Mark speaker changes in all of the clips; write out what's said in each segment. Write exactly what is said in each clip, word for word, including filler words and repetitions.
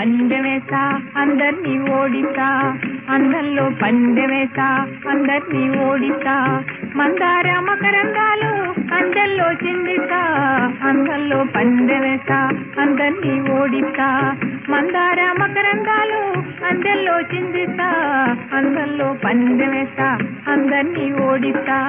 Speaker 1: పందెమేస్తా అందర్నీ ఓడిస్తా అందంలో పందెమేస్తా అందర్నీ ఓడిస్తా మందార మకరందాలు అందల్లో చిందిస్తా అందంలో పందెమేస్తా అందర్నీ ఓడిస్తా మందార మకరందాలు అందల్లో చిందిస్తా అందంలో పందెమేస్తా అందర్నీ ఓడిస్తా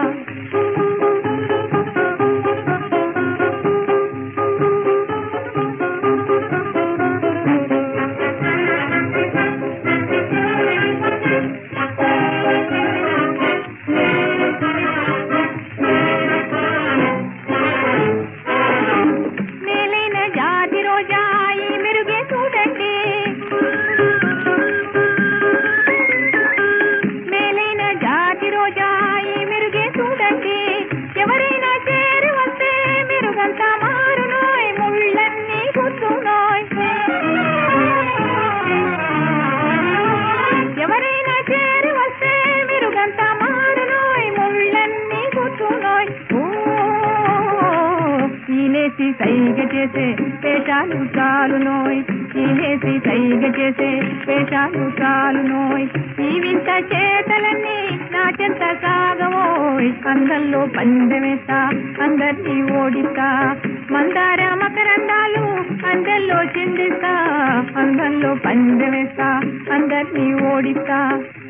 Speaker 1: సైగ చేసే పేషాలు చాలు నోయ్ ఈనేసి సైగ చేసే పేషాలు చాలు నోయ్ ఈ వింత చేతలన్నీ నా చెంత సాగవోయ్ అందంలో పందెమేస్తా అందర్నీ ఓడిస్తా మందార మకరందాలు అందల్లో చిందిస్తా అందంలో పందెమేస్తా అందర్నీ ఓడిస్తా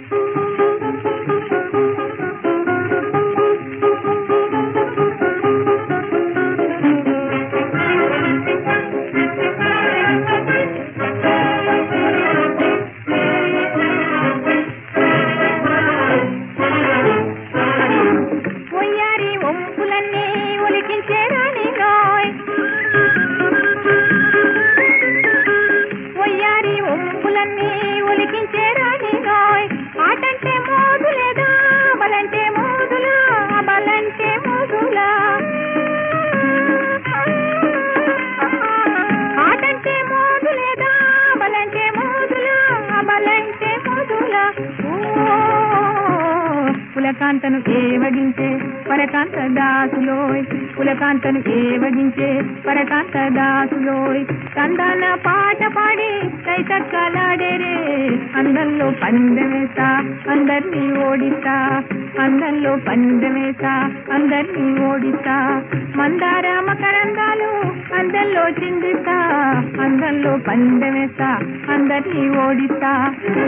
Speaker 1: పులకాంతను ఏవగించే పరకాంత దాసులోయ్ పులకాంతను ఏవగించే పరకాంత దాసులోయ్ కందాన పాట పాడి కైతక్కలాడేరే అందంలో పందెమేస్తా అందర్నీ ఓడిస్తా అందంలో పందెమేస్తా అందర్నీ ఓడిస్తా మందార మకరందాలు అందంలో చిందిస్తా అందంలో పందెమేస్తా అందర్నీ ఓడిస్తా